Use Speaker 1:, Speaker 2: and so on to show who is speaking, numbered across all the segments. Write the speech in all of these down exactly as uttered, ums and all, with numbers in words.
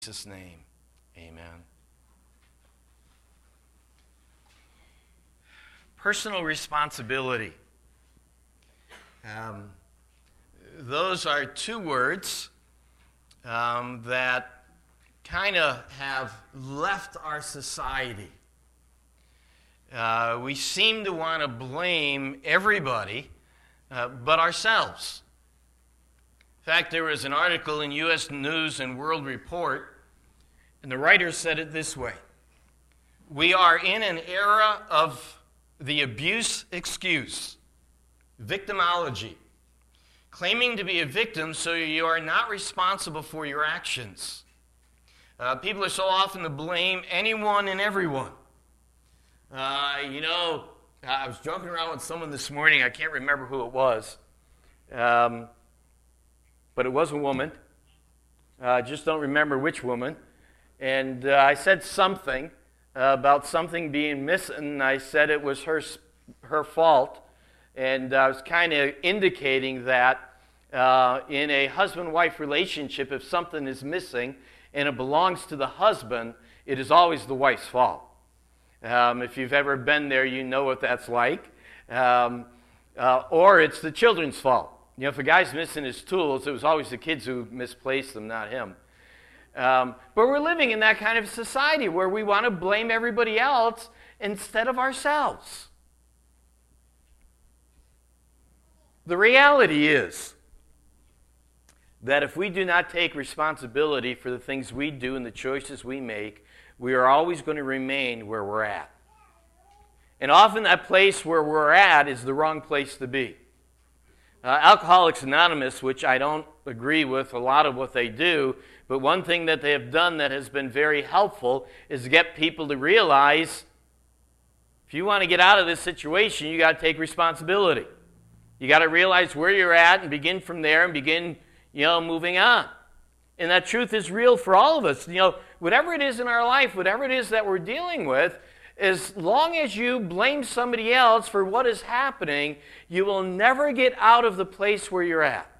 Speaker 1: Jesus' name, amen. Personal responsibility. Um, those are two words um, that kind of have left our society. Uh, we seem to want to blame everybody uh, but ourselves. In fact, there was an article in U S News and World Report, and the writer said it this way: "We are in an era of the abuse excuse, victimology, claiming to be a victim so you are not responsible for your actions. Uh, people are so often to blame anyone and everyone. Uh, you know, I was joking around with someone this morning. I can't remember who it was. Um, but it was a woman. I uh, just don't remember which woman. And uh, I said something uh, about something being missing. I said it was her her fault. And I was kind of indicating that uh, in a husband-wife relationship, if something is missing and it belongs to the husband, it is always the wife's fault. Um, if you've ever been there, you know what that's like. Um, uh, or it's the children's fault. You know, if a guy's missing his tools, it was always the kids who misplaced them, not him. Um, but we're living in that kind of society where we want to blame everybody else instead of ourselves. The reality is that if we do not take responsibility for the things we do and the choices we make, we are always going to remain where we're at. And often that place where we're at is the wrong place to be. Uh, Alcoholics Anonymous, which I don't agree with a lot of what they do, but one thing that they have done that has been very helpful is to get people to realize if you want to get out of this situation, you got to take responsibility. You got to realize where you're at and begin from there and begin, you know, moving on. And that truth is real for all of us. You know, whatever it is in our life, whatever it is that we're dealing with, as long as you blame somebody else for what is happening, you will never get out of the place where you're at.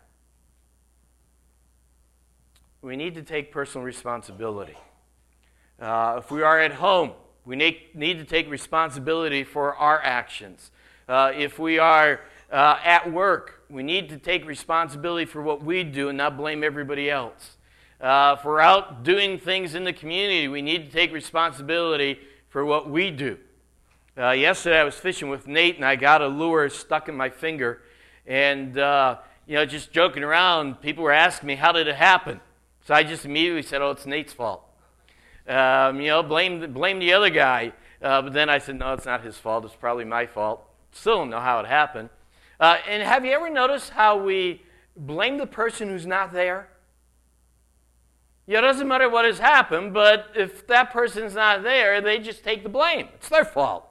Speaker 1: We need to take personal responsibility. Uh, if we are at home, we need, need to take responsibility for our actions. Uh, if we are uh, at work, we need to take responsibility for what we do and not blame everybody else. Uh, if we're out doing things in the community, we need to take responsibility for what we do. Uh, yesterday I was fishing with Nate and I got a lure stuck in my finger. And, uh, you know, just joking around, people were asking me, how did it happen? So I just immediately said, oh, it's Nate's fault. Um, you know, blame, blame the other guy. Uh, but then I said, no, it's not his fault. It's probably my fault. Still don't know how it happened. Uh, and have you ever noticed how we blame the person who's not there? Yeah, it doesn't matter what has happened, but if that person's not there, they just take the blame. It's their fault.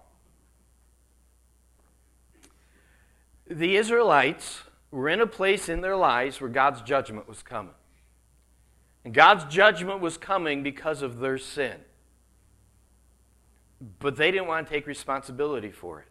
Speaker 1: The Israelites were in a place in their lives where God's judgment was coming. And God's judgment was coming because of their sin. But they didn't want to take responsibility for it.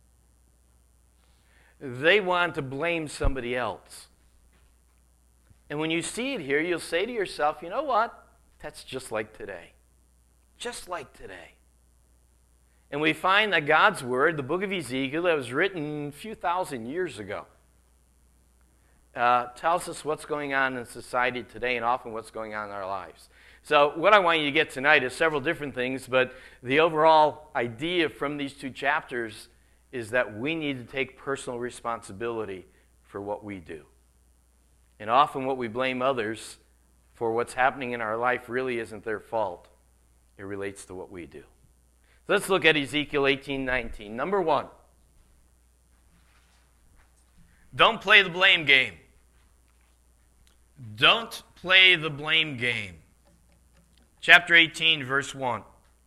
Speaker 1: They wanted to blame somebody else. And when you see it here, you'll say to yourself, you know what? That's just like today. Just like today. And we find that God's Word, the book of Ezekiel, that was written a few thousand years ago, uh, tells us what's going on in society today and often what's going on in our lives. So what I want you to get tonight is several different things, but the overall idea from these two chapters is that we need to take personal responsibility for what we do. And often what we blame others for what's happening in our life really isn't their fault. It relates to what we do. So let's look at Ezekiel eighteen nineteen. Number one, don't play the blame game. Don't play the blame game. Chapter eighteen, verse one.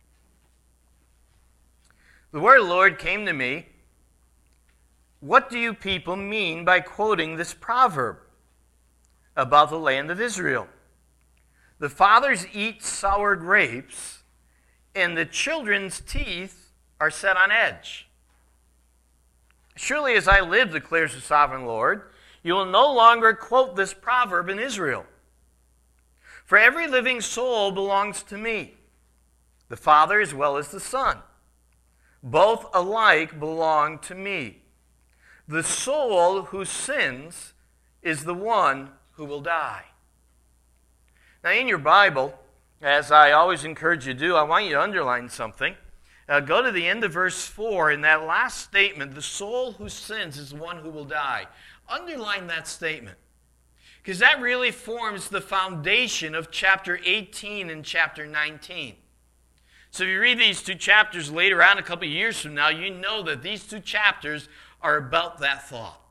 Speaker 1: The word of the Lord came to me. What do you people mean by quoting this proverb about the land of Israel? The fathers eat sour grapes, and the children's teeth are set on edge. Surely as I live, declares the sovereign Lord, you will no longer quote this proverb in Israel. For every living soul belongs to me, the Father as well as the Son. Both alike belong to me. The soul who sins is the one who will die. Now, in your Bible, as I always encourage you to do, I want you to underline something. Uh, go to the end of verse four. In that last statement, the soul who sins is the one who will die. Underline that statement, because that really forms the foundation of chapter eighteen and chapter nineteen. So if you read these two chapters later on, a couple of years from now, you know that these two chapters are about that thought.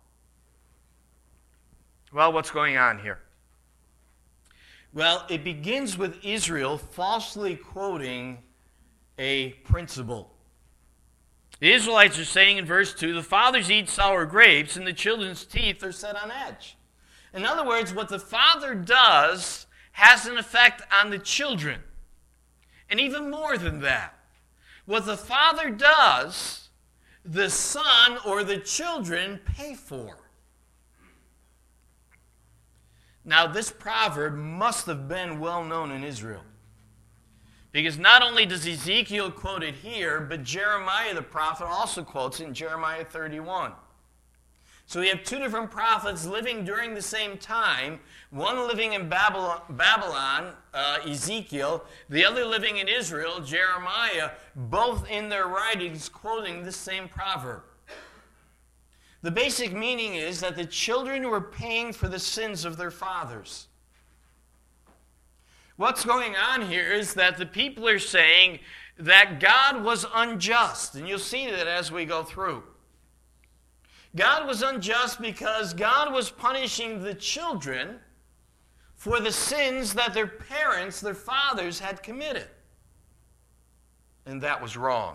Speaker 1: Well, what's going on here? Well, it begins with Israel falsely quoting a principle. The Israelites are saying in verse two, the fathers eat sour grapes and the children's teeth are set on edge. In other words, what the father does has an effect on the children. And even more than that, what the father does, the son or the children pay for. Now, this proverb must have been well known in Israel, because not only does Ezekiel quote it here, but Jeremiah the prophet also quotes it in Jeremiah thirty-one. So we have two different prophets living during the same time, one living in Babylon, Babylon uh, Ezekiel, the other living in Israel, Jeremiah, both in their writings quoting the same proverb. The basic meaning is that the children were paying for the sins of their fathers. What's going on here is that the people are saying that God was unjust, and you'll see that as we go through. God was unjust because God was punishing the children for the sins that their parents, their fathers, had committed. And that was wrong.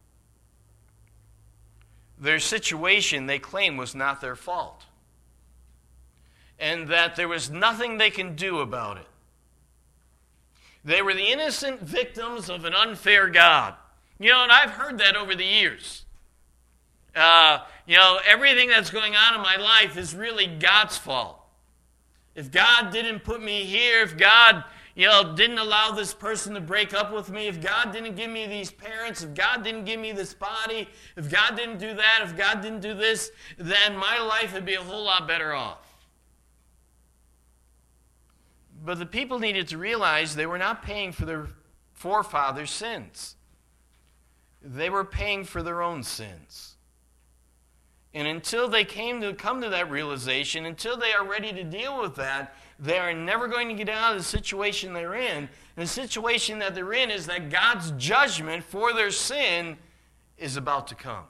Speaker 1: Their situation, they claim, was not their fault. And that there was nothing they can do about it. They were the innocent victims of an unfair God. You know, and I've heard that over the years. Uh, you know, everything that's going on in my life is really God's fault. If God didn't put me here, if God, you know, didn't allow this person to break up with me, if God didn't give me these parents, if God didn't give me this body, if God didn't do that, if God didn't do this, then my life would be a whole lot better off. But the people needed to realize they were not paying for their forefathers' sins. They were paying for their own sins. And until they came to come to that realization, until they are ready to deal with that, they are never going to get out of the situation they're in. And the situation that they're in is that God's judgment for their sin is about to come.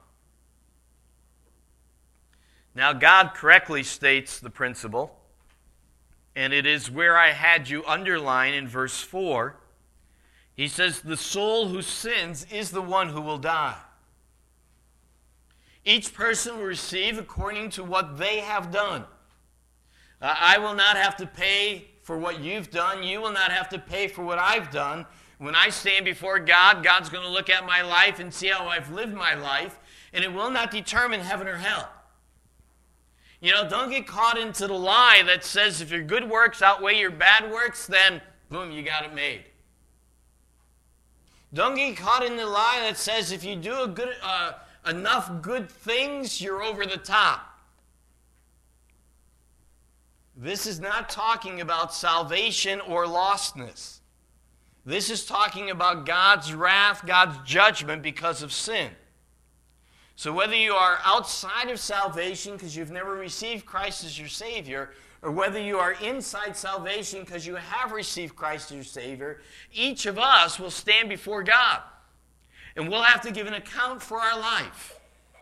Speaker 1: Now, God correctly states the principle, and it is where I had you underline in verse four. He says, the soul who sins is the one who will die. Each person will receive according to what they have done. Uh, I will not have to pay for what you've done. You will not have to pay for what I've done. When I stand before God, God's going to look at my life and see how I've lived my life, and it will not determine heaven or hell. You know, don't get caught into the lie that says if your good works outweigh your bad works, then boom, you got it made. Don't get caught in the lie that says if you do a good... Uh, enough good things, you're over the top. This is not talking about salvation or lostness. This is talking about God's wrath, God's judgment because of sin. So whether you are outside of salvation because you've never received Christ as your Savior, or whether you are inside salvation because you have received Christ as your Savior, each of us will stand before God. And we'll have to give an account for our life.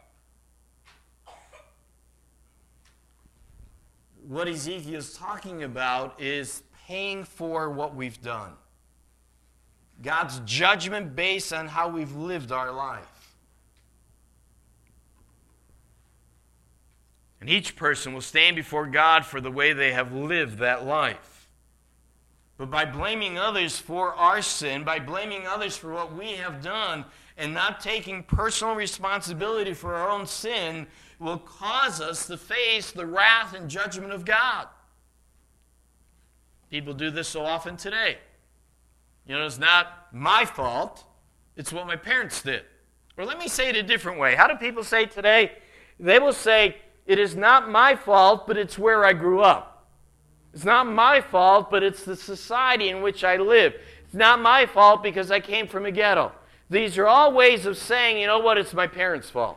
Speaker 1: What Ezekiel is talking about is paying for what we've done. God's judgment based on how we've lived our life. And each person will stand before God for the way they have lived that life. But by blaming others for our sin, by blaming others for what we have done, and not taking personal responsibility for our own sin, will cause us to face the wrath and judgment of God. People do this so often today. You know, it's not my fault. It's what my parents did. Or let me say it a different way. How do people say today? They will say, it is not my fault, but it's where I grew up. It's not my fault, but it's the society in which I live. It's not my fault because I came from a ghetto. These are all ways of saying, you know what, it's my parents' fault.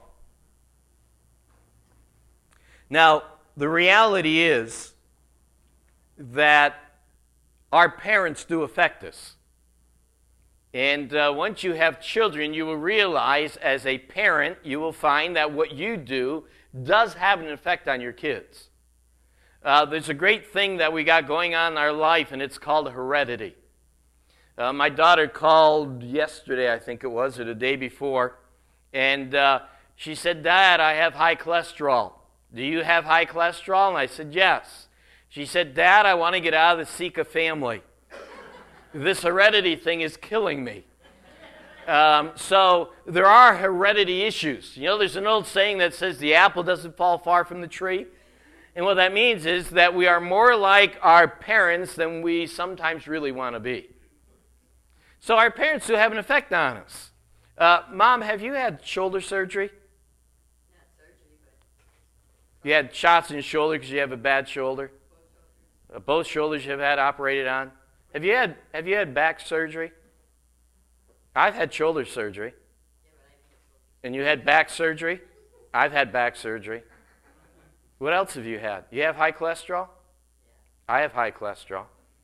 Speaker 1: Now, the reality is that our parents do affect us. And uh, once you have children, you will realize as a parent, you will find that what you do does have an effect on your kids. Uh, there's a great thing that we got going on in our life, and it's called heredity. Uh, my daughter called yesterday, I think it was, or the day before, and uh, she said, Dad, I have high cholesterol. Do you have high cholesterol? And I said, yes. She said, Dad, I want to get out of the Sika family. This heredity thing is killing me. Um, so there are heredity issues. You know, there's an old saying that says the apple doesn't fall far from the tree. And what that means is that we are more like our parents than we sometimes really want to be. So our parents do have an effect on us. Uh, Mom, have you had shoulder surgery?
Speaker 2: Not surgery, but...
Speaker 1: You had shots in your shoulder because you have a bad shoulder? Uh, both shoulders you have had operated on? Have you had Have you had back surgery? I've had shoulder surgery. And you had back surgery? I've had back surgery. What else have you had? You have high cholesterol? I have high cholesterol.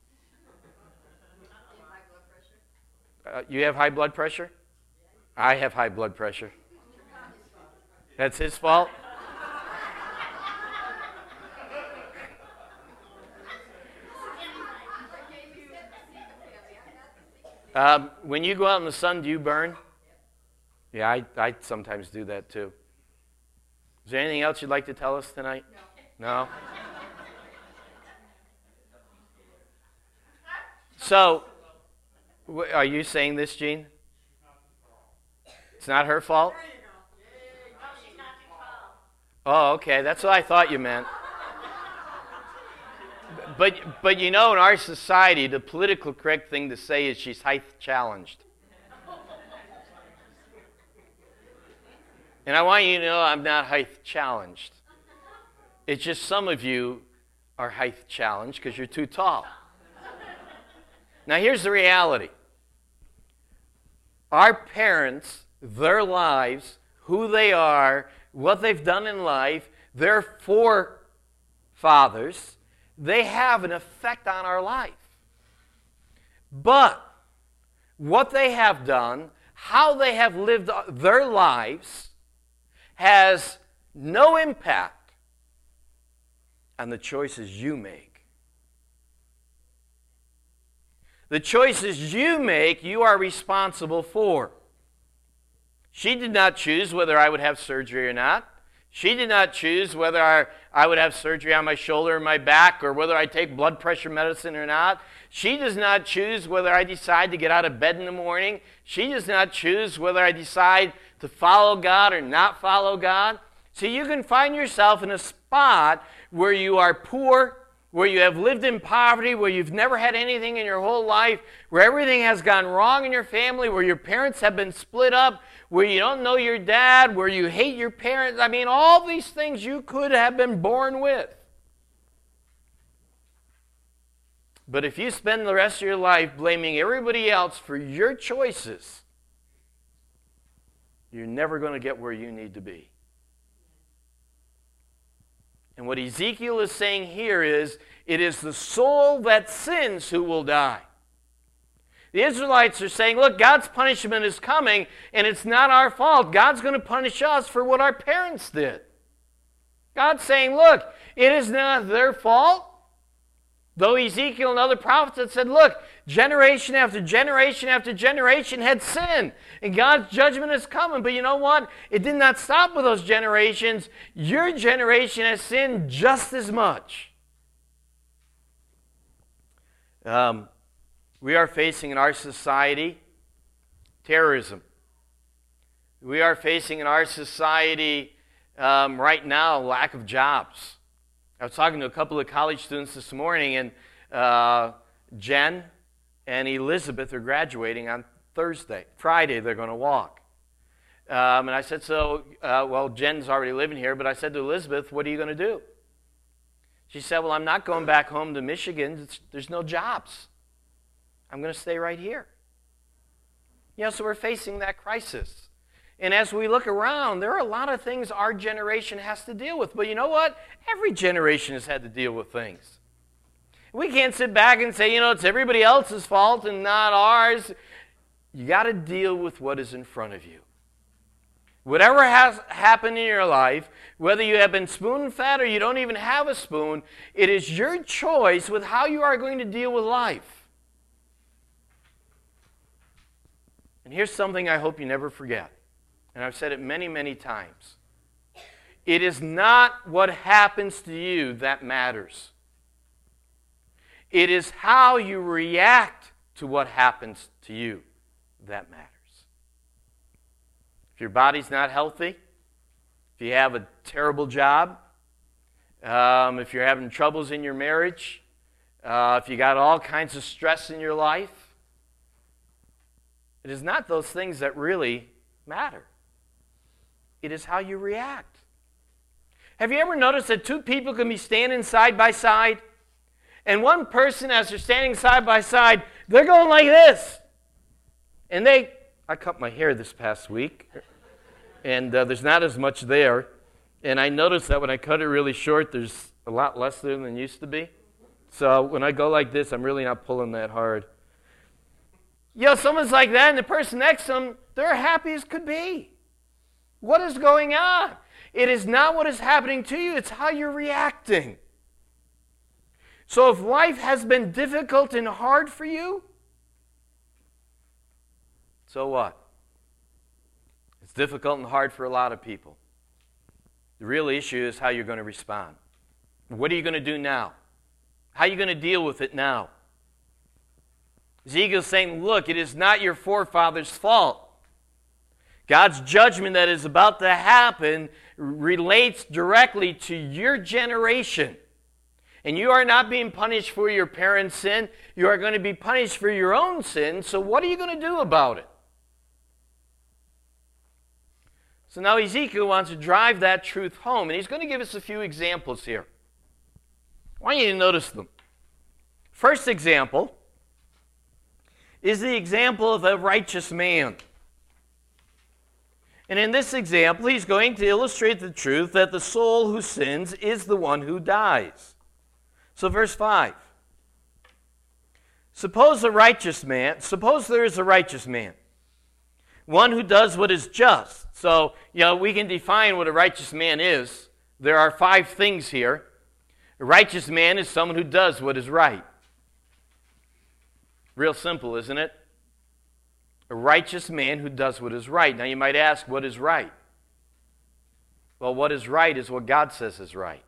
Speaker 1: Uh, you have high blood pressure? I have high blood pressure. That's his fault? Um, when you go out in the sun, do you burn? Yeah, I, I sometimes do that too. Is there anything else you'd like to tell us tonight? No? No? So, wh- are you saying this, Jean? It's not her fault? Oh, okay. That's what I thought you meant. But, but you know, in our society, the political correct thing to say is she's height challenged. And I want you to know I'm not height challenged. It's just some of you are height challenged because you're too tall. Now here's the reality. Our parents, their lives, who they are, what they've done in life, their forefathers, they have an effect on our life. But what they have done, how they have lived their lives, has no impact on the choices you make. The choices you make, you are responsible for. She did not choose whether I would have surgery or not. She did not choose whether I, I would have surgery on my shoulder or my back or whether I take blood pressure medicine or not. She does not choose whether I decide to get out of bed in the morning. She does not choose whether I decide to follow God or not follow God. So you can find yourself in a spot where you are poor, where you have lived in poverty, where you've never had anything in your whole life, where everything has gone wrong in your family, where your parents have been split up, where you don't know your dad, where you hate your parents. I mean, all these things you could have been born with. But if you spend the rest of your life blaming everybody else for your choices, you're never going to get where you need to be. And what Ezekiel is saying here is, it is the soul that sins who will die. The Israelites are saying, look, God's punishment is coming, and it's not our fault. God's going to punish us for what our parents did. God's saying, look, it is not their fault. Though Ezekiel and other prophets had said, look, generation after generation after generation had sinned, and God's judgment is coming. But you know what? It did not stop with those generations. Your generation has sinned just as much. Um, we are facing in our society terrorism. We are facing in our society um, right now lack of jobs. I was talking to a couple of college students this morning, and uh, Jen and Elizabeth are graduating on Thursday. Friday, they're going to walk. Um, and I said, so, uh, well, Jen's already living here, but I said to Elizabeth, what are you going to do? She said, well, I'm not going back home to Michigan. It's, there's no jobs. I'm going to stay right here. You know, so we're facing that crisis. And as we look around, there are a lot of things our generation has to deal with. But you know what? Every generation has had to deal with things. We can't sit back and say, you know, it's everybody else's fault and not ours. You got to deal with what is in front of you. Whatever has happened in your life, whether you have been spoon-fed or you don't even have a spoon, it is your choice with how you are going to deal with life. And here's something I hope you never forget. And I've said it many, many times. It is not what happens to you that matters. It is how you react to what happens to you that matters. If your body's not healthy, if you have a terrible job, um, if you're having troubles in your marriage, uh, if you got all kinds of stress in your life, it is not those things that really matter. It is how you react. Have you ever noticed that two people can be standing side by side, and one person, as they're standing side by side, they're going like this, and they... I cut my hair this past week, and uh, there's not as much there. And I noticed that when I cut it really short, there's a lot less there than used to be. So when I go like this, I'm really not pulling that hard. You know, someone's like that, and the person next to them, they're happy as could be. What is going on? It is not what is happening to you, it's how you're reacting. So if life has been difficult and hard for you, so what? It's difficult and hard for a lot of people. The real issue is how you're going to respond. What are you going to do now? How are you going to deal with it now? Ezekiel's saying, look, it is not your forefathers' fault. God's judgment that is about to happen relates directly to your generation. And you are not being punished for your parents' sin. You are going to be punished for your own sin. So what are you going to do about it? So now Ezekiel wants to drive that truth home, and he's going to give us a few examples here. I want you to notice them. First example is the example of a righteous man. And in this example, he's going to illustrate the truth that the soul who sins is the one who dies. So verse five. Suppose a righteous man, suppose there is a righteous man, one who does what is just. So, you know, we can define what a righteous man is. There are five things here. A righteous man is someone who does what is right. Real simple, isn't it? A righteous man who does what is right. Now you might ask, what is right? Well, what is right is what God says is right.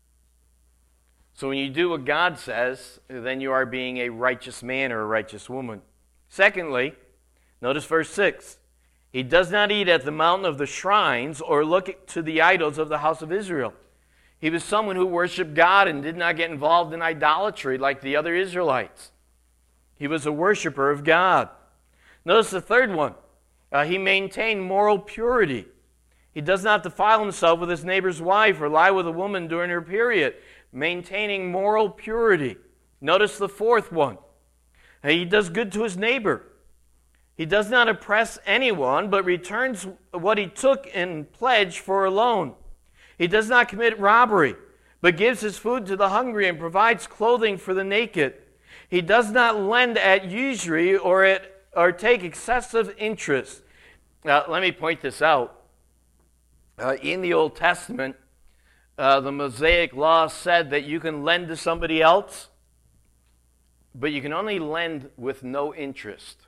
Speaker 1: So when you do what God says, then you are being a righteous man or a righteous woman. Secondly, notice verse six. He does not eat at the mountain of the shrines or look to the idols of the house of Israel. He was someone who worshiped God and did not get involved in idolatry like the other Israelites. He was a worshiper of God. Notice the third one. Uh, he maintained moral purity. He does not defile himself with his neighbor's wife or lie with a woman during her period. Maintaining moral purity. Notice the fourth one. Uh, he does good to his neighbor. He does not oppress anyone, but returns what he took in pledge for a loan. He does not commit robbery, but gives his food to the hungry and provides clothing for the naked. He does not lend at usury or, at, or take excessive interest. Now, let me point this out. Uh, in the Old Testament, uh, the Mosaic Law said that you can lend to somebody else, but you can only lend with no interest.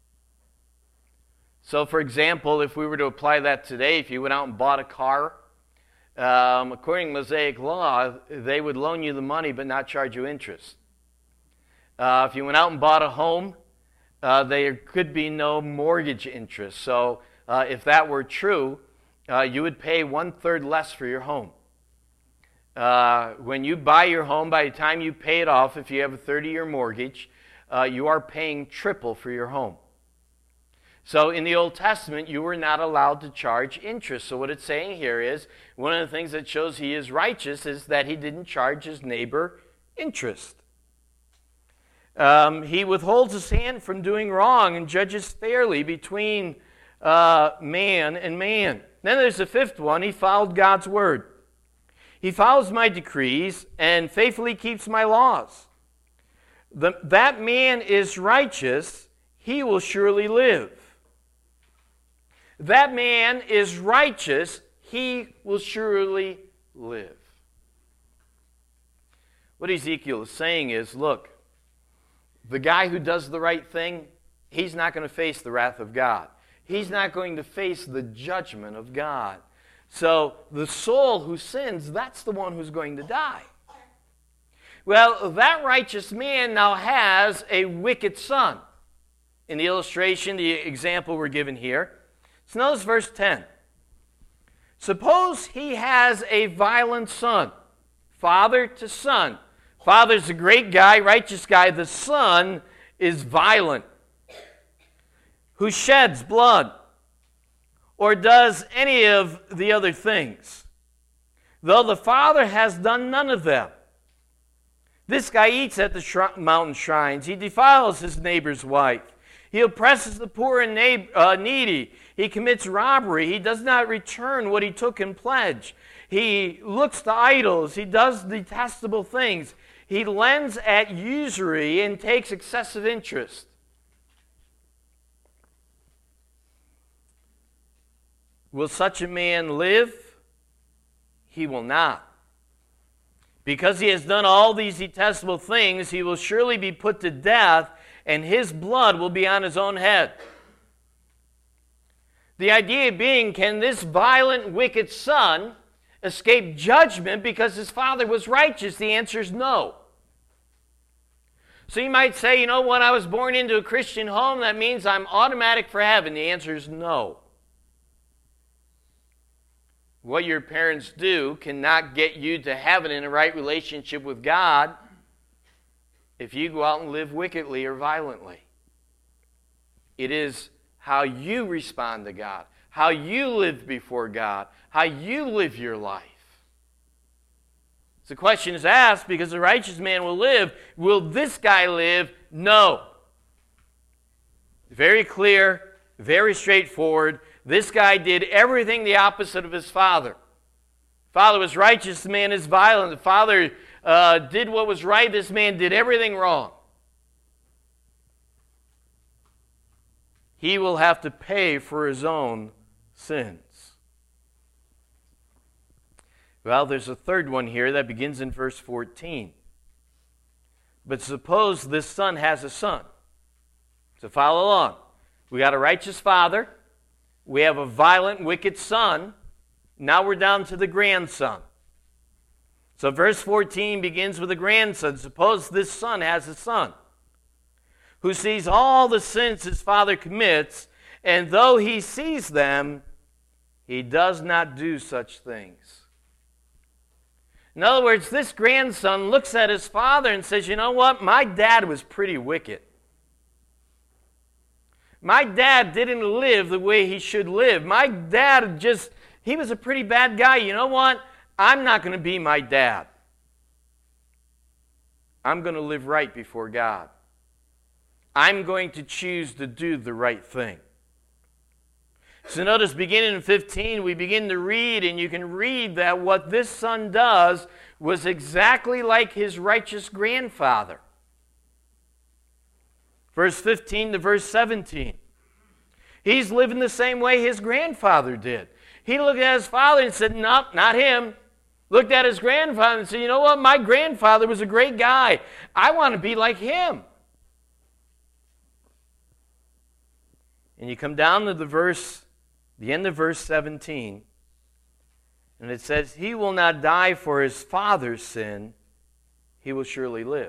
Speaker 1: So, for example, if we were to apply that today, if you went out and bought a car, um, according to Mosaic law, they would loan you the money but not charge you interest. Uh, if you went out and bought a home, uh, there could be no mortgage interest. So, uh, if that were true, uh, you would pay one-third less for your home. Uh, when you buy your home, by the time you pay it off, if you have a thirty-year mortgage, uh, you are paying triple for your home. So in the Old Testament, you were not allowed to charge interest. So what it's saying here is, one of the things that shows he is righteous is that he didn't charge his neighbor interest. Um, he withholds his hand from doing wrong and judges fairly between uh, man and man. Then there's the fifth one. He followed God's word. He follows my decrees and faithfully keeps my laws. The, that man is righteous. He will surely live. That man is righteous. He will surely live. What Ezekiel is saying is, look, the guy who does the right thing, he's not going to face the wrath of God. He's not going to face the judgment of God. So the soul who sins, that's the one who's going to die. Well, that righteous man now has a wicked son. In the illustration, the example we're given here, so notice verse ten. Suppose he has a violent son, father to son. Father's a great guy, righteous guy. The son is violent, who sheds blood or does any of the other things, though the father has done none of them. This guy eats at the sh- mountain shrines. He defiles his neighbor's wife. He oppresses the poor and na- uh, needy. He commits robbery. He does not return what he took in pledge. He looks to idols. He does detestable things. He lends at usury and takes excessive interest. Will such a man live? He will not. Because he has done all these detestable things, he will surely be put to death, and his blood will be on his own head. The idea being, can this violent, wicked son escape judgment because his father was righteous? The answer is no. So you might say, you know, when I was born into a Christian home, that means I'm automatic for heaven. The answer is no. What your parents do cannot get you to heaven in a right relationship with God if you go out and live wickedly or violently. It is how you respond to God, how you live before God, how you live your life. So the question is asked, because the righteous man will live. Will this guy live? No. Very clear, very straightforward. This guy did everything the opposite of his father. The father was righteous, the man is violent. The father uh, did what was right, this man did everything wrong. He will have to pay for his own sins. Well, there's a third one here that begins in verse fourteen. But suppose this son has a son. So follow along. We got a righteous father. We have a violent, wicked son. Now we're down to the grandson. So verse fourteen begins with a grandson. Suppose this son has a son who sees all the sins his father commits, and though he sees them, he does not do such things. In other words, this grandson looks at his father and says, you know what? My dad was pretty wicked. My dad didn't live the way he should live. My dad just, he was a pretty bad guy. You know what? I'm not going to be my dad. I'm going to live right before God. I'm going to choose to do the right thing. So notice, beginning in fifteen, we begin to read, and you can read that what this son does was exactly like his righteous grandfather. Verse fifteen to verse seventeen. He's living the same way his grandfather did. He looked at his father and said, nope, not him. Looked at his grandfather and said, you know what? My grandfather was a great guy. I want to be like him. And you come down to the verse, the end of verse seventeen, and it says, he will not die for his father's sin, he will surely live.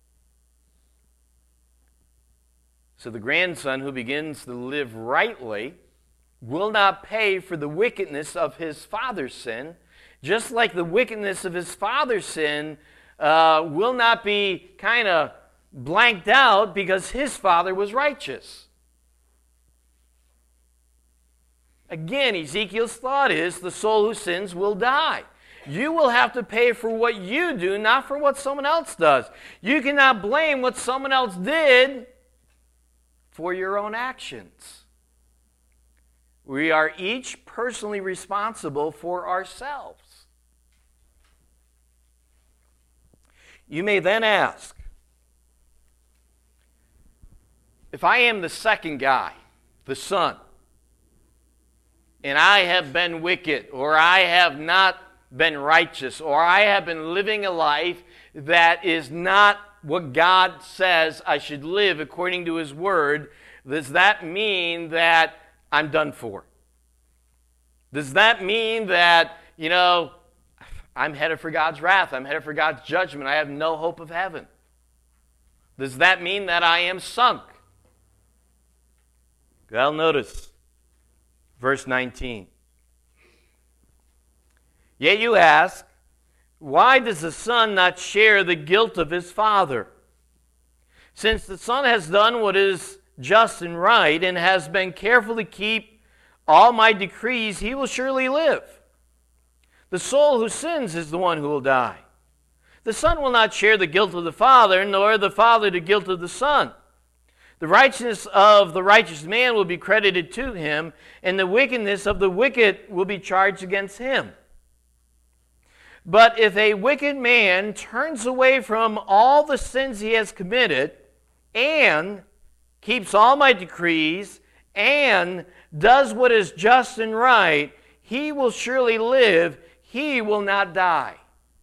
Speaker 1: So the grandson who begins to live rightly will not pay for the wickedness of his father's sin, just like the wickedness of his father's sin uh, will not be kind of blanked out because his father was righteous. Again, Ezekiel's thought is the soul who sins will die. You will have to pay for what you do, not for what someone else does. You cannot blame what someone else did for your own actions. We are each personally responsible for ourselves. You may then ask, if I am the second guy, the son, and I have been wicked, or I have not been righteous, or I have been living a life that is not what God says I should live according to His Word, does that mean that I'm done for? Does that mean that, you know, I'm headed for God's wrath, I'm headed for God's judgment, I have no hope of heaven? Does that mean that I am sunk? Well, notice verse nineteen. Yet you ask, why does the son not share the guilt of his father? Since the son has done what is just and right and has been careful to keep all my decrees, he will surely live. The soul who sins is the one who will die. The son will not share the guilt of the father, nor the father the guilt of the son. The righteousness of the righteous man will be credited to him, and the wickedness of the wicked will be charged against him. But if a wicked man turns away from all the sins he has committed and keeps all my decrees and does what is just and right, he will surely live, he will not die.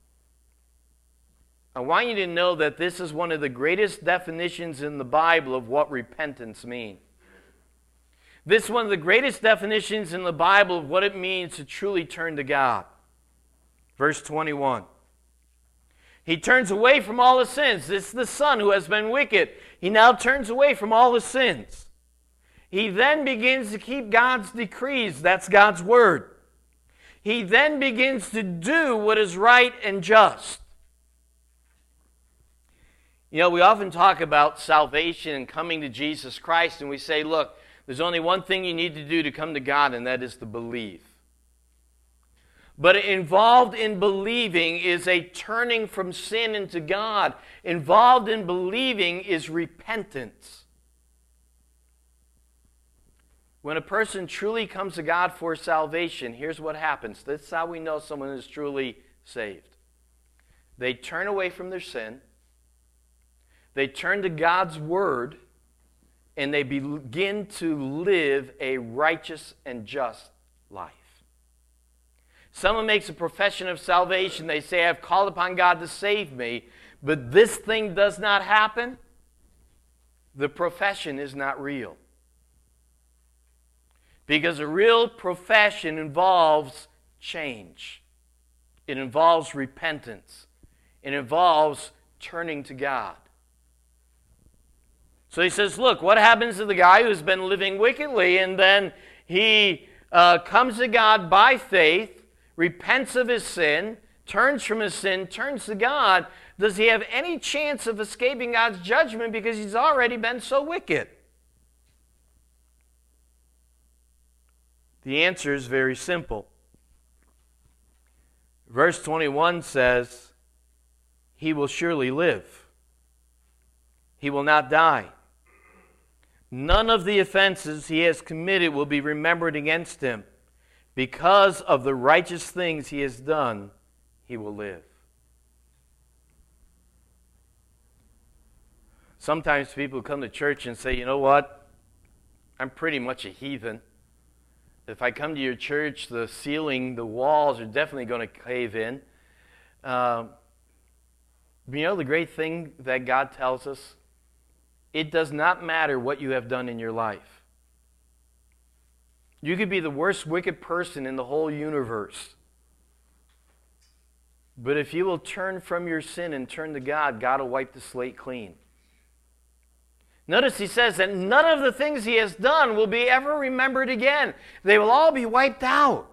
Speaker 1: I want you to know that this is one of the greatest definitions in the Bible of what repentance means. This is one of the greatest definitions in the Bible of what it means to truly turn to God. Verse twenty-one. He turns away from all the sins. This is the son who has been wicked. He now turns away from all the sins. He then begins to keep God's decrees. That's God's word. He then begins to do what is right and just. You know, we often talk about salvation and coming to Jesus Christ, and we say, look, there's only one thing you need to do to come to God, and that is to believe. But involved in believing is a turning from sin into God. Involved in believing is repentance. When a person truly comes to God for salvation, here's what happens. This is how we know someone is truly saved. They turn away from their sin. They turn to God's word, and they begin to live a righteous and just life. Someone makes a profession of salvation. They say, I've called upon God to save me, but this thing does not happen. The profession is not real. Because a real profession involves change. It involves repentance. It involves turning to God. So he says, look, what happens to the guy who's been living wickedly, and then he uh, comes to God by faith, repents of his sin, turns from his sin, turns to God? Does he have any chance of escaping God's judgment because he's already been so wicked? The answer is very simple. Verse twenty-one says, he will surely live. He will not die. None of the offenses he has committed will be remembered against him. Because of the righteous things he has done, he will live. Sometimes people come to church and say, you know what? I'm pretty much a heathen. If I come to your church, the ceiling, the walls are definitely going to cave in. Uh, you know the great thing that God tells us? It does not matter what you have done in your life. You could be the worst wicked person in the whole universe. But if you will turn from your sin and turn to God, God will wipe the slate clean. Notice he says that none of the things he has done will be ever remembered again. They will all be wiped out.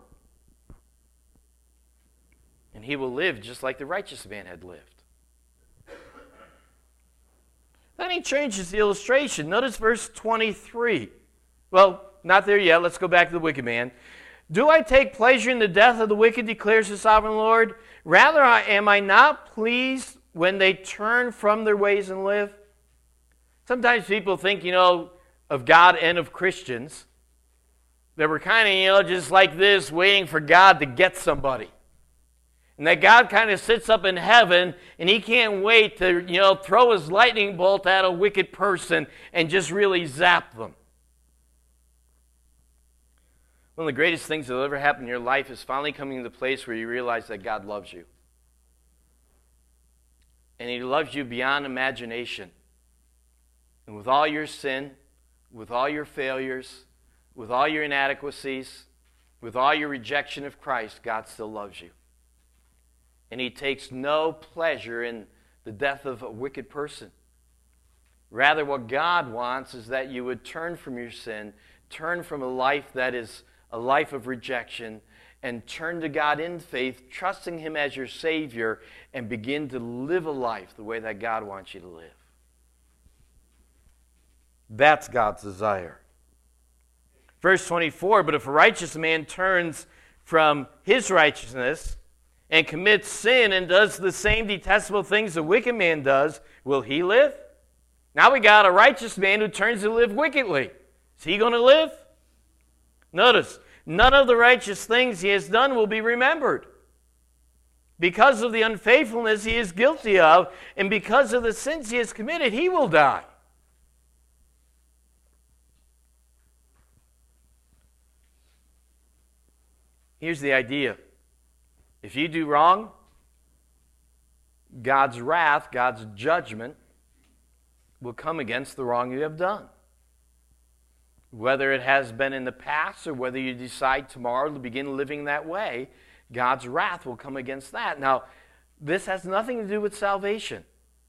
Speaker 1: And he will live just like the righteous man had lived. Then he changes the illustration. Notice verse twenty-three. Well, not there yet. Let's go back to the wicked man. Do I take pleasure in the death of the wicked, declares the sovereign Lord? Rather, am I not pleased when they turn from their ways and live? Sometimes people think, you know, of God and of Christians, that we're kind of, you know, just like this, waiting for God to get somebody. And that God kind of sits up in heaven and he can't wait to, you know, throw his lightning bolt at a wicked person and just really zap them. One of the greatest things that will ever happen in your life is finally coming to the place where you realize that God loves you. And he loves you beyond imagination. And with all your sin, with all your failures, with all your inadequacies, with all your rejection of Christ, God still loves you. And he takes no pleasure in the death of a wicked person. Rather, what God wants is that you would turn from your sin, turn from a life that is a life of rejection, and turn to God in faith, trusting him as your Savior, and begin to live a life the way that God wants you to live. That's God's desire. Verse twenty-four, but if a righteous man turns from his righteousness and commits sin and does the same detestable things the wicked man does, will he live? Now we got a righteous man who turns to live wickedly. Is he going to live? Notice, none of the righteous things he has done will be remembered. Because of the unfaithfulness he is guilty of, and because of the sins he has committed, he will die. Here's the idea. If you do wrong, God's wrath, God's judgment will come against the wrong you have done. Whether it has been in the past or whether you decide tomorrow to begin living that way, God's wrath will come against that. Now, this has nothing to do with salvation.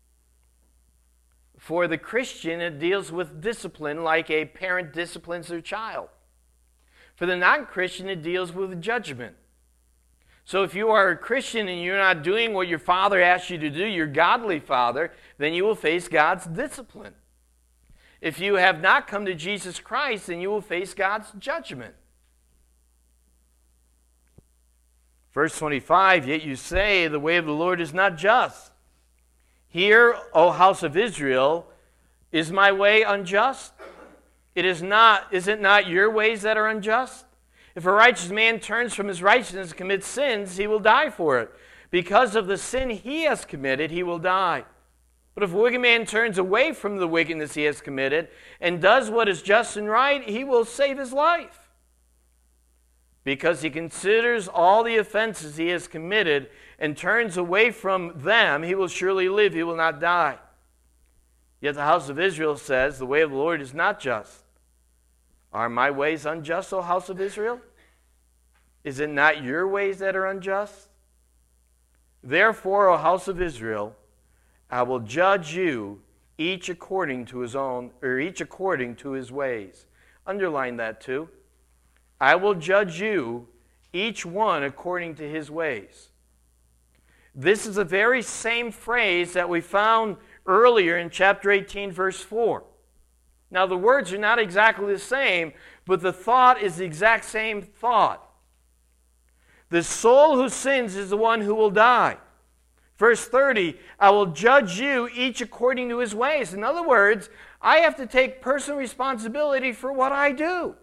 Speaker 1: For the Christian, it deals with discipline like a parent disciplines their child. For the non-Christian, it deals with judgment. So if you are a Christian and you're not doing what your father asked you to do, your godly father, then you will face God's discipline. If you have not come to Jesus Christ, then you will face God's judgment. Verse twenty-five, yet you say, the way of the Lord is not just. Hear, O house of Israel, is my way unjust? It is not, is it not your ways that are unjust? If a righteous man turns from his righteousness and commits sins, he will die for it. Because of the sin he has committed, he will die. But if a wicked man turns away from the wickedness he has committed and does what is just and right, he will save his life. Because he considers all the offenses he has committed and turns away from them, he will surely live, he will not die. Yet the house of Israel says, the way of the Lord is not just. Are my ways unjust, O house of Israel? Is it not your ways that are unjust? Therefore, O house of Israel, I will judge you each according to his own, or each according to his ways. Underline that too. I will judge you, each one according to his ways. This is the very same phrase that we found earlier in chapter eighteen, verse four. Now the words are not exactly the same, but the thought is the exact same thought. The soul who sins is the one who will die. Verse thirty, I will judge you each according to his ways. In other words, I have to take personal responsibility for what I do.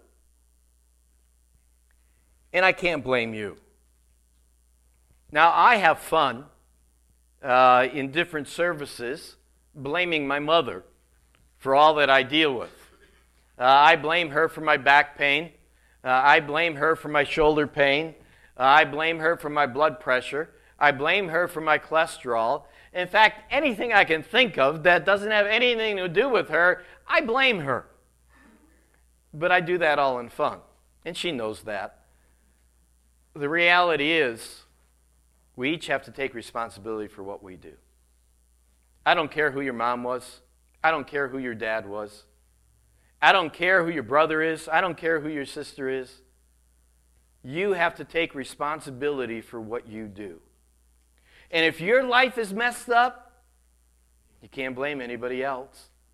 Speaker 1: And I can't blame you. Now, I have fun uh, in different services blaming my mother for all that I deal with. Uh, I blame her for my back pain. Uh, I blame her for my shoulder pain. Uh, I blame her for my blood pressure. I blame her for my cholesterol. In fact, anything I can think of that doesn't have anything to do with her, I blame her. But I do that all in fun, and she knows that. The reality is, we each have to take responsibility for what we do. I don't care who your mom was. I don't care who your dad was. I don't care who your brother is. I don't care who your sister is. You have to take responsibility for what you do. And if your life is messed up, you can't blame anybody else.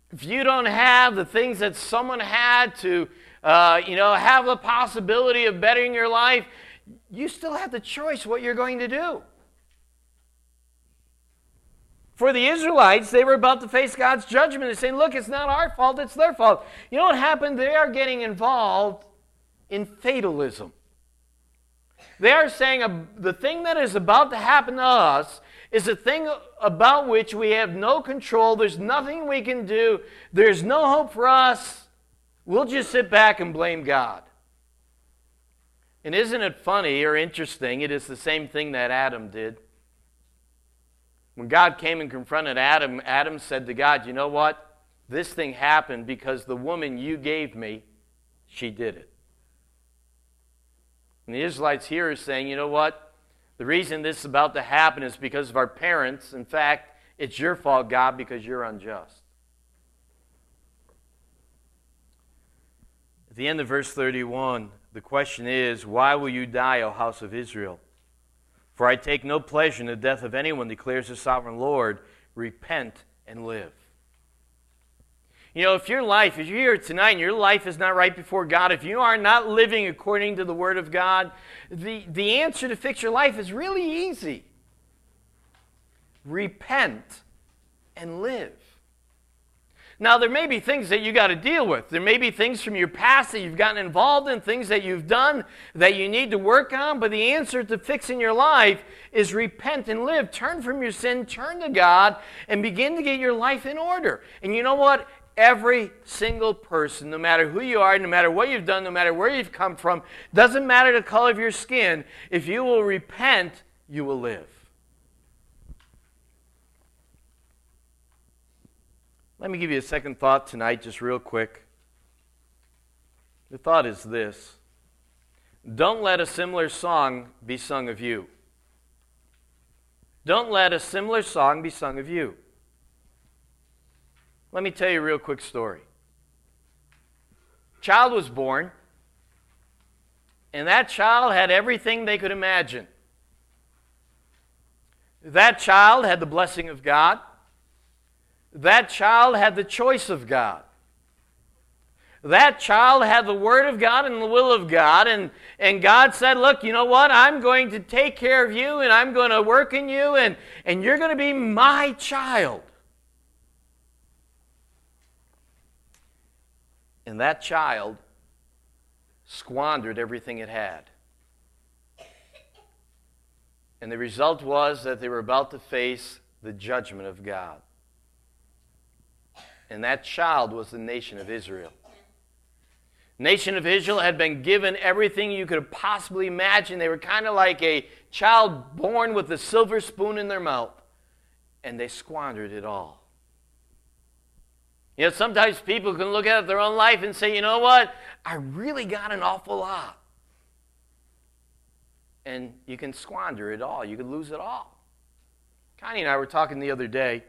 Speaker 1: if you don't have the things that someone had to, uh, you know, have the possibility of bettering your life, you still have the choice what you're going to do. For the Israelites, they were about to face God's judgment. They're saying, look, it's not our fault, it's their fault. You know what happened? They are getting involved in fatalism. They are saying uh, the thing that is about to happen to us is a thing about which we have no control. There's nothing we can do. There's no hope for us. We'll just sit back and blame God. And isn't it funny or interesting? It is the same thing that Adam did. When God came and confronted Adam, Adam said to God, you know what? This thing happened because the woman you gave me, she did it. And the Israelites here are saying, you know what? The reason this is about to happen is because of our parents. In fact, it's your fault, God, because you're unjust. At the end of verse thirty-one, the question is, why will you die, O house of Israel? For I take no pleasure in the death of anyone, declares the sovereign Lord. Repent and live. You know, if your life, if you're here tonight and your life is not right before God, if you are not living according to the Word of God, the, the answer to fix your life is really easy. Repent and live. Now, there may be things that you got to deal with. There may be things from your past that you've gotten involved in, things that you've done that you need to work on, but the answer to fixing your life is repent and live. Turn from your sin, turn to God, and begin to get your life in order. And you know what? Every single person, no matter who you are, no matter what you've done, no matter where you've come from, doesn't matter the color of your skin, if you will repent, you will live. Let me give you a second thought tonight, just real quick. The thought is this: don't let a similar song be sung of you. Don't let a similar song be sung of you. Let me tell you a real quick story. Child was born, and that child had everything they could imagine. That child had the blessing of God. That child had the choice of God. That child had the Word of God and the will of God. And, and God said, look, you know what? I'm going to take care of you, and I'm going to work in you, and, and you're going to be my child. And that child squandered everything it had. And the result was that they were about to face the judgment of God. And that child was the nation of Israel. Nation of Israel had been given everything you could possibly imagine. They were kind of like a child born with a silver spoon in their mouth. And they squandered it all. You know, sometimes people can look at their own life and say, you know what? I really got an awful lot. And you can squander it all. You can lose it all. Connie and I were talking the other day.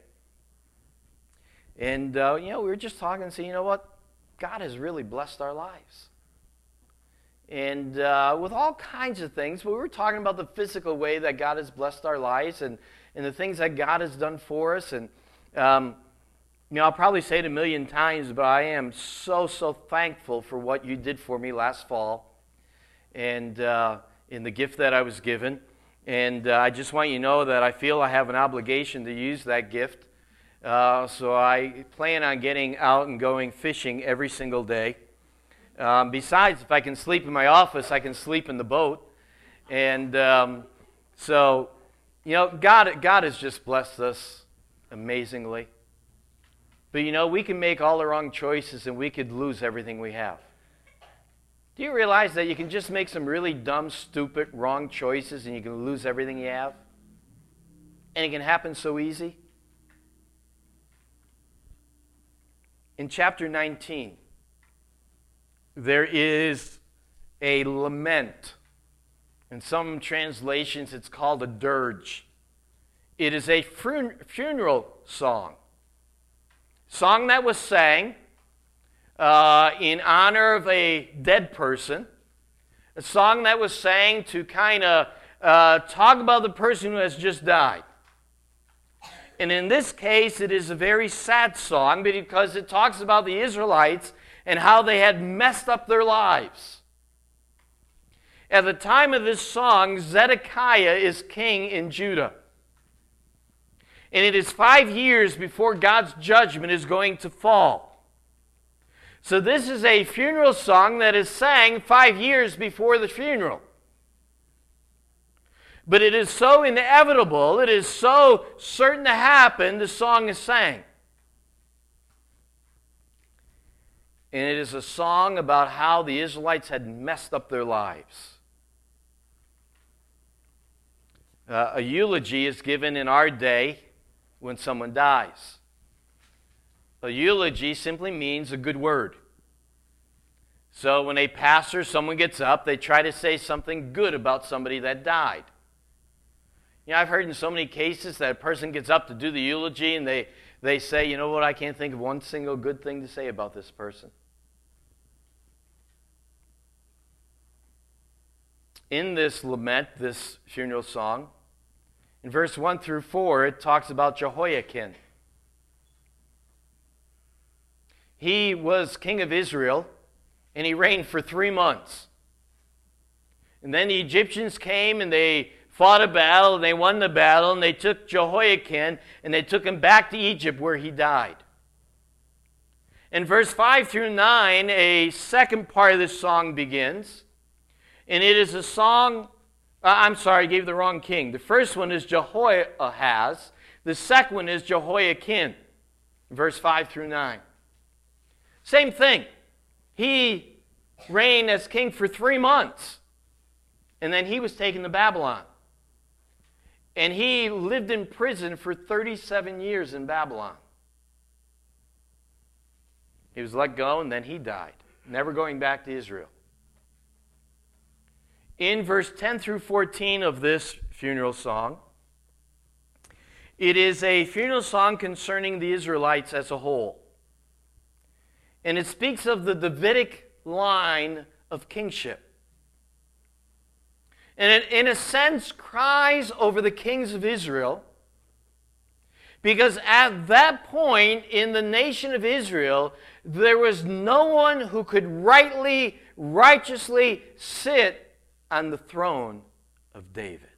Speaker 1: And, uh, you know, we were just talking and saying, you know what? God has really blessed our lives. And uh, with all kinds of things, but we were talking about the physical way that God has blessed our lives and, and the things that God has done for us. And, um, you know, I'll probably say it a million times, but I am so, so thankful for what you did for me last fall and uh, in the gift that I was given. And uh, I just want you to know that I feel I have an obligation to use that gift. Uh, so I plan on getting out and going fishing every single day. Um, besides, if I can sleep in my office, I can sleep in the boat. And um, so, you know, God, God has just blessed us amazingly. But, you know, we can make all the wrong choices and we could lose everything we have. Do you realize that you can just make some really dumb, stupid, wrong choices and you can lose everything you have? And it can happen so easy. In chapter nineteen, there is a lament. In some translations, it's called a dirge. It is a fun- funeral song. Song that was sang uh, in honor of a dead person. A song that was sang to kind of uh, talk about the person who has just died. And in this case, it is a very sad song because it talks about the Israelites and how they had messed up their lives. At the time of this song, Zedekiah is king in Judah. And it is five years before God's judgment is going to fall. So this is a funeral song that is sang five years before the funeral. But it is so inevitable, it is so certain to happen, the song is sang. And it is a song about how the Israelites had messed up their lives. Uh, a eulogy is given in our day when someone dies. A eulogy simply means a good word. So when a pastor, someone gets up, they try to say something good about somebody that died. You know, I've heard in so many cases that a person gets up to do the eulogy and they, they say, you know what, I can't think of one single good thing to say about this person. In this lament, this funeral song, in verse one through four, it talks about Jehoiakim. He was king of Israel, and he reigned for three months. And then the Egyptians came, and they fought a battle, and they won the battle, and they took Jehoiakim, and they took him back to Egypt, where he died. In verse five through nine, a second part of this song begins, and it is a song... Uh, I'm sorry, I gave the wrong king. The first one is Jehoahaz. The second one is Jehoiakim, verse five through nine. Same thing. He reigned as king for three months. And then he was taken to Babylon. And he lived in prison for thirty-seven years in Babylon. He was let go and then he died, never going back to Israel. In verse ten through fourteen of this funeral song, it is a funeral song concerning the Israelites as a whole. And it speaks of the Davidic line of kingship. And it, in a sense, cries over the kings of Israel, because at that point in the nation of Israel, there was no one who could rightly, righteously sit on the throne of David.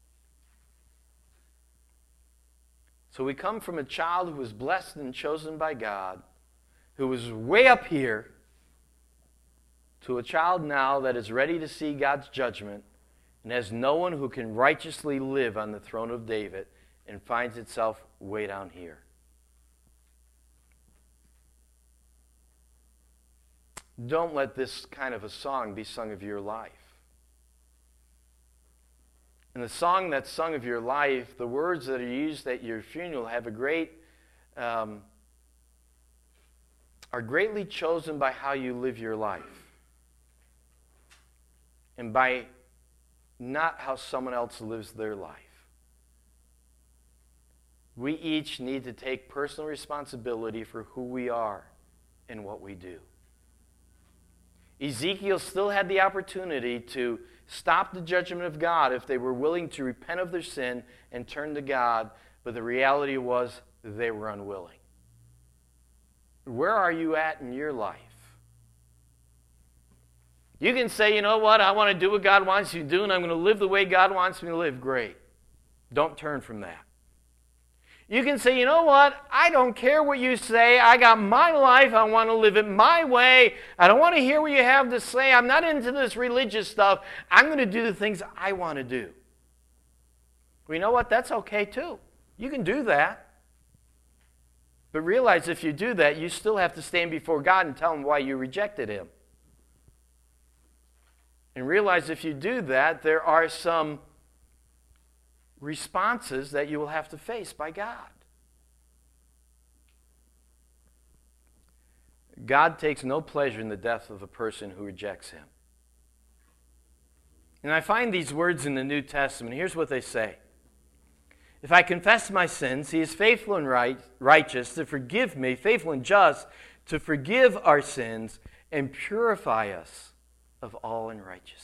Speaker 1: So we come from a child who was blessed and chosen by God, who was way up here, to a child now that is ready to see God's judgment and has no one who can righteously live on the throne of David and finds itself way down here. Don't let this kind of a song be sung of your life. In the song that's sung of your life, the words that are used at your funeral have a great, um, are greatly chosen by how you live your life. And by not how someone else lives their life. We each need to take personal responsibility for who we are and what we do. Ezekiel still had the opportunity to stop the judgment of God if they were willing to repent of their sin and turn to God, but the reality was they were unwilling. Where are you at in your life? You can say, you know what, I want to do what God wants you to do, and I'm going to live the way God wants me to live. Great. Don't turn from that. You can say, you know what, I don't care what you say. I got my life. I want to live it my way. I don't want to hear what you have to say. I'm not into this religious stuff. I'm going to do the things I want to do. Well, you know what, that's okay too. You can do that. But realize if you do that, you still have to stand before God and tell Him why you rejected Him. And realize if you do that, there are some responses that you will have to face by God. God takes no pleasure in the death of a person who rejects Him. And I find these words in the New Testament. Here's what they say. If I confess my sins, He is faithful and right, righteous to forgive me, faithful and just to forgive our sins and purify us of all unrighteousness.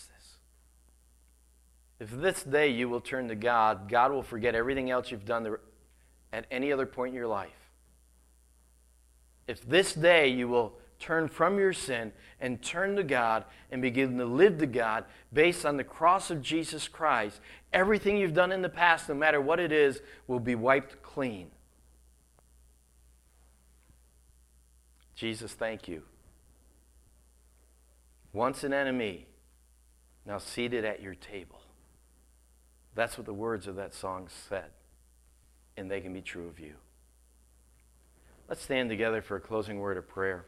Speaker 1: If this day you will turn to God, God will forget everything else you've done the, at any other point in your life. If this day you will turn from your sin and turn to God and begin to live to God based on the cross of Jesus Christ, everything you've done in the past, no matter what it is, will be wiped clean. Jesus, thank you. Once an enemy, now seated at your table. That's what the words of that song said, and they can be true of you. Let's stand together for a closing word of prayer.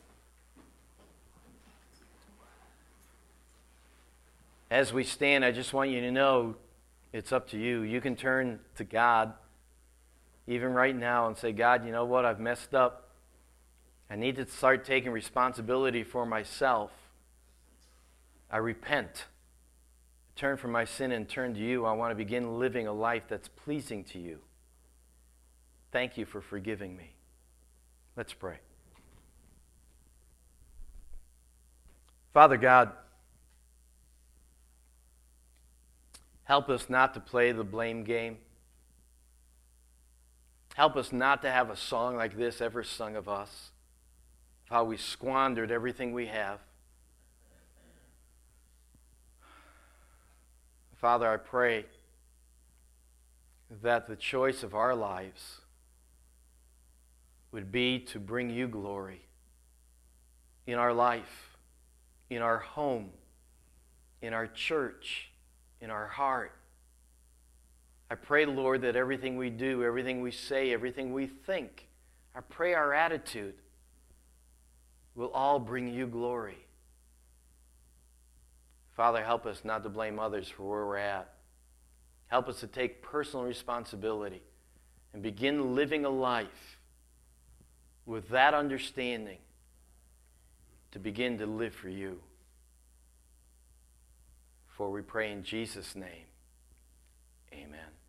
Speaker 1: As we stand, I just want you to know it's up to you. You can turn to God even right now and say, God, you know what? I've messed up. I need to start taking responsibility for myself. I repent. Turn from my sin and turn to you. I want to begin living a life that's pleasing to you. Thank you for forgiving me. Let's pray. Father God, help us not to play the blame game. Help us not to have a song like this ever sung of us, of how we squandered everything we have. Father, I pray that the choice of our lives would be to bring you glory in our life, in our home, in our church, in our heart. I pray, Lord, that everything we do, everything we say, everything we think, I pray our attitude will all bring you glory. Father, help us not to blame others for where we're at. Help us to take personal responsibility and begin living a life with that understanding to begin to live for you. For we pray in Jesus' name, amen.